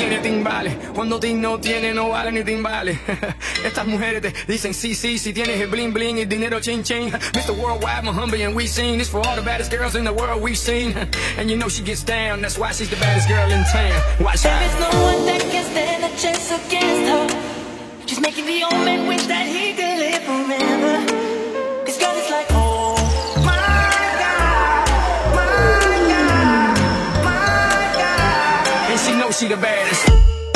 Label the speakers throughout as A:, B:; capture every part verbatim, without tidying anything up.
A: tiene timbales, cuando ti no tiene no vale ni timbales. Estas mujeres te dicen sí, sí, si tienes el bling bling y dinero chin chin. mister Worldwide, Muhammad, and we sing this for all the baddest girls in the world we've seen. And you know she gets down, that's why she's the baddest girl in town. Watch
B: there
A: out.
B: There is no one that can stand a chance against her. She's making the old man wish that he could live forever. This girl is like, oh my God, my God, my God.
A: And she knows she the baddest.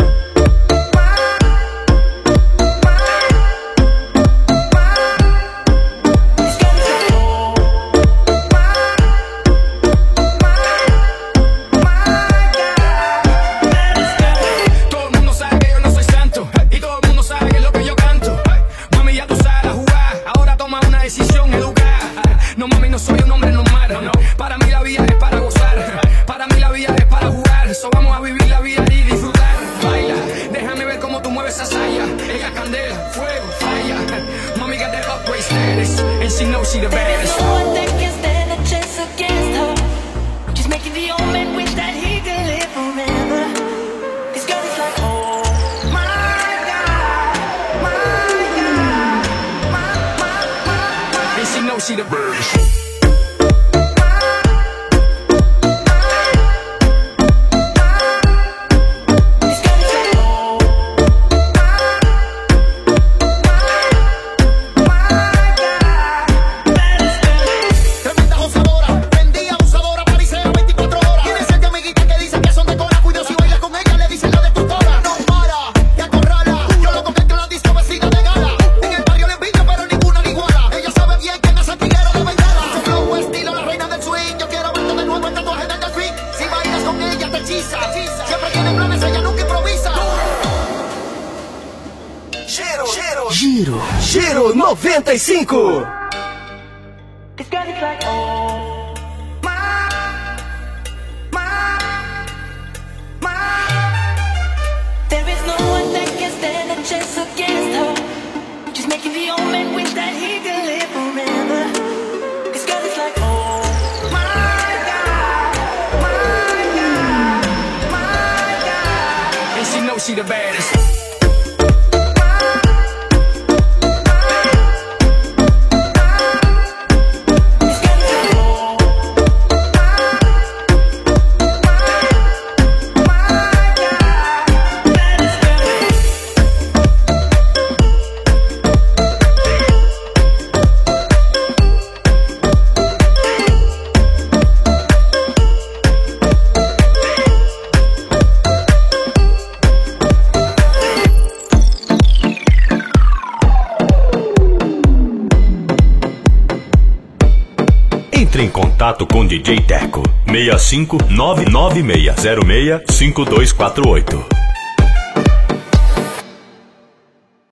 A: She knows she the baddest.
B: There is no one that can stand a chance against her. She's making the old man wish that he could live forever. This girl is like, oh my God, my God, my, my, my, my.
A: And she knows she the baddest.
C: Giro, Giro noventa e cinco.
B: This girl is like, oh my, my, my. There is no one that can stand a chance against her. She's making the old man wish that he could live forever. This girl is like, oh my God, my God, my God.
A: And she knows she the baddest.
D: Entre em contato com D J Teco seis cinco nove nove seis zero seis cinco dois quatro oito.